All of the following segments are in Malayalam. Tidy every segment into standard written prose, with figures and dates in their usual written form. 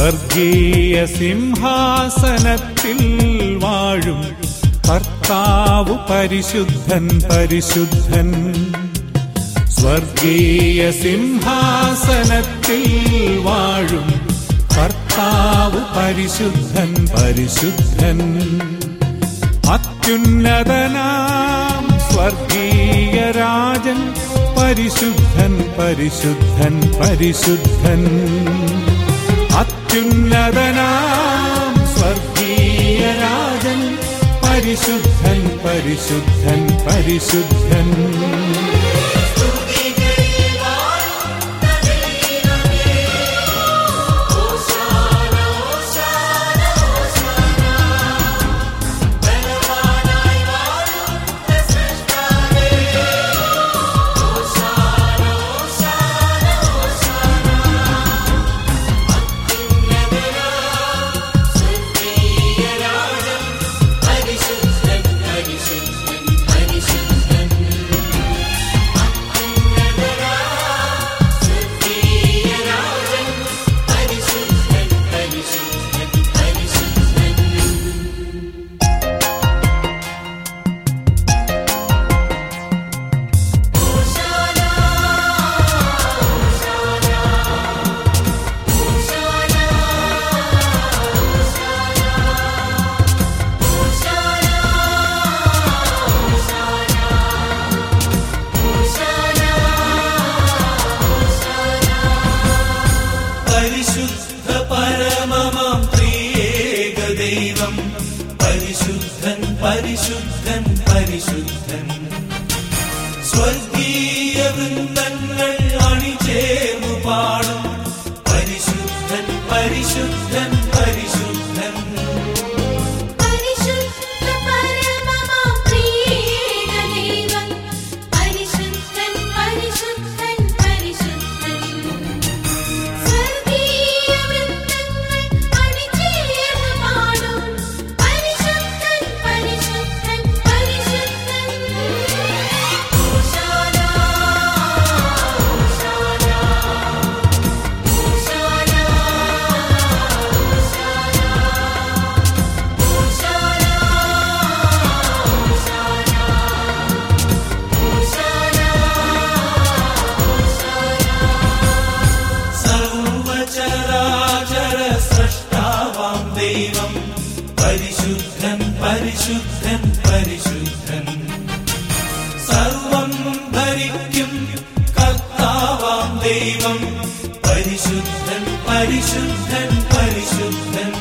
സ്വർഗീയ സിംഹാസനത്തിൽ വാഴും കർത്താവ് പരിശുദ്ധൻ പരിശുദ്ധൻ. സ്വർഗീയ സിംഹാസനത്തിൽ വാഴും കർത്താവ് പരിശുദ്ധൻ പരിശുദ്ധൻ. അത്യുന്നതനാം സ്വർഗീയ രാജൻ പരിശുദ്ധൻ പരിശുദ്ധൻ പരിശുദ്ധൻ. അത്യുന്നതനാം സ്വർഗീയ രാജൻ പരിശുദ്ധൻ പരിശുദ്ധൻ പരിശുദ്ധൻ. പരിശുദ്ധ പരമമാം ത്രിയേക ദൈവം പരിശുദ്ധൻ പരിശുദ്ധൻ പരിശുദ്ധൻ. സ്വർഗീയ വൃന്ദങ്ങൾ അണിചേർന്നു പാടും പരിശുദ്ധൻ പരിശുദ്ധൻ പരിശുദ്ധൻ. ദൈവം പരിശുദ്ധൻ പരിശുദ്ധൻ പരിശുദ്ധൻ. സർവം ഭരിക്കും കർത്താവാം ദൈവം പരിശുദ്ധൻ പരിശുദ്ധൻ പരിശുദ്ധൻ.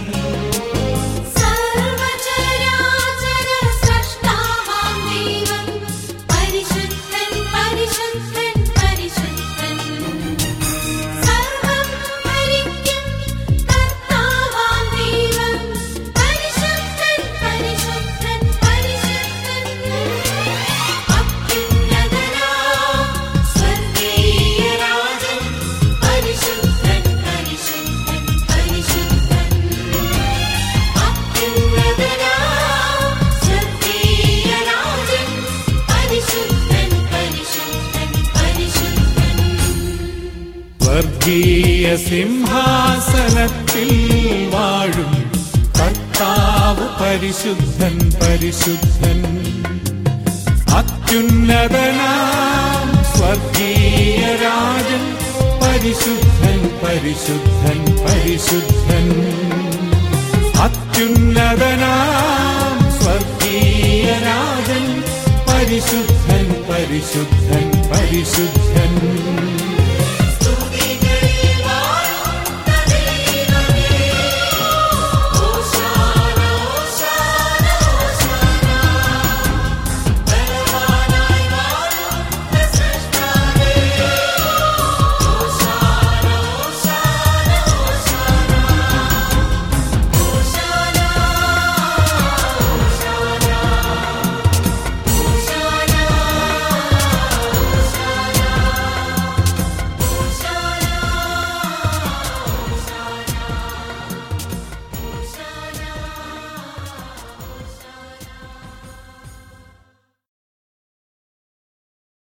സ്വർഗീയ സിംഹാസനത്തിൽ വാഴും കർത്താവ് പരിശുദ്ധൻ പരിശുദ്ധൻ. അത്യുന്നതനാം സ്വർഗീയ രാജൻ പരിശുദ്ധൻ പരിശുദ്ധൻ പരിശുദ്ധൻ. അത്യുന്നതനാം സ്വർഗീയ രാജൻ പരിശുദ്ധൻ പരിശുദ്ധൻ പരിശുദ്ധൻ.